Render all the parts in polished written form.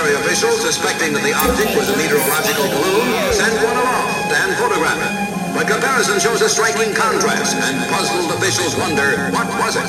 military officials, suspecting that the object was a meteorological balloon, sent one aloft and photographed it. But comparison shows a striking contrast, and puzzled officials wonder, what was it?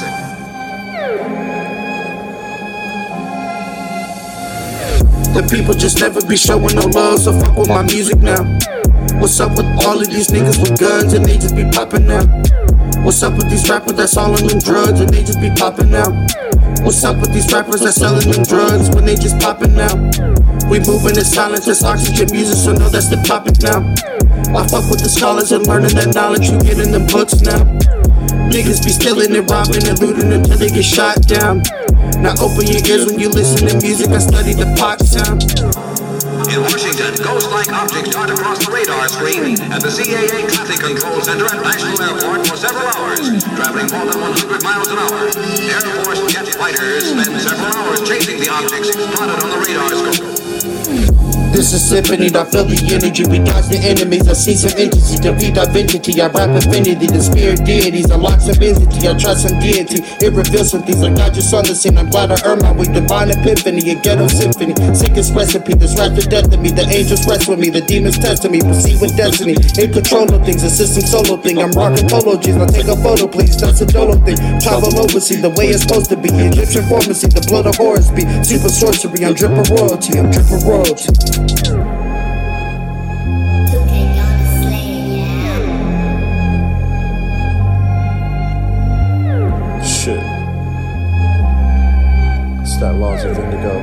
The people just never be showing no love, so fuck with my music now. What's up with all of these niggas with guns and they just be popping now? What's up with these rappers that's all on them drugs and they just be popping now? What's up with these rappers that's selling them drugs when they just popping now? We moving in silence, it's oxygen music, so know that's the topic now. I fuck with the scholars and learning that knowledge you get in them books now. Niggas be stealing and robbing and looting until they get shot down. Now open your ears when you listen to music and study the pop sound. In Washington, ghost-like objects dart across the radar screen at the CAA Traffic Control Center at National Airport for several hours, traveling more than 100 miles an hour. Air Force jet fighters spend several hours chasing the objects spotted on the radar scope. This is symphony, I feel the energy. We dodge the enemies, I see some entity. Defeat identity, I rap infinity. The spirit deities, unlock some entity. I trust some deity, it reveals some things. I got just on the scene, I'm glad I earned my way. Divine epiphany, a ghetto symphony. Sickest recipe, this rap the death of me. The angels rest with me, the demons testing me. Proceed with destiny, in control of things. A system solo thing, I'm rocking polo jeans. Now take a photo please, that's a dolo thing. Travel overseas, the way it's supposed to be. Egyptian pharmacy, the blood of horrors be. Super sorcery, I'm dripping royalty, I'm dripping royalty. Shit. It's that Laws of Indigo.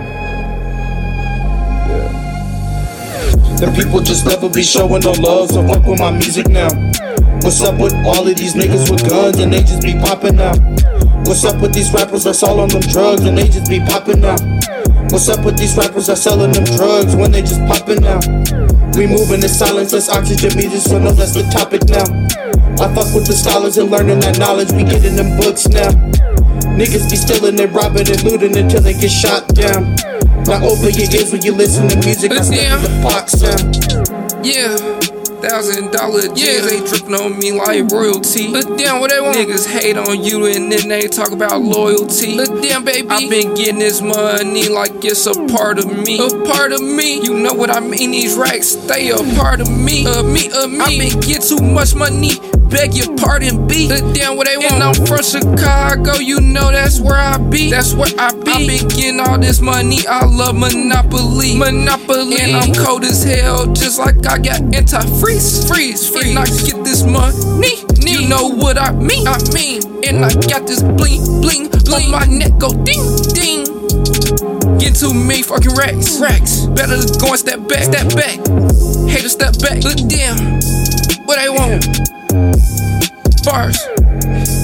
Yeah. The people just never be showing no love, so fuck with my music now. What's up with all of these niggas with guns and they just be popping now? What's up with these rappers that's all on them drugs and they just be popping now? What's up with these rappers that's selling them drugs when they just popping now? We moving in silence, that's oxygen music, so know that's the topic now. I fuck with the scholars and learning that knowledge, we get in them books now. Niggas be stealing and robbing and looting until they get shot down. Now open your ears when you listen to music, I study the pop sound. Yeah. $1,000 G's, they drippin' on me like royalty. Look damn what they want. Niggas hate on you and then they talk about loyalty. Look damn baby, I been getting this money like it's a part of me. A part of me, you know what I mean, these racks stay a part of me. I been getting too much money, beg your pardon B. Look damn what they want. And I'm from Chicago, you know that's where I be. That's where I be. I been getting all this money, I love Monopoly. Monopoly. And I'm cold as hell, just like I got anti-freeze. Freeze, and I get this money, you know what I mean, and I got this bling, on my neck go ding, get too many fucking racks, better go and step back, haters step back, look damn, what they want, bars.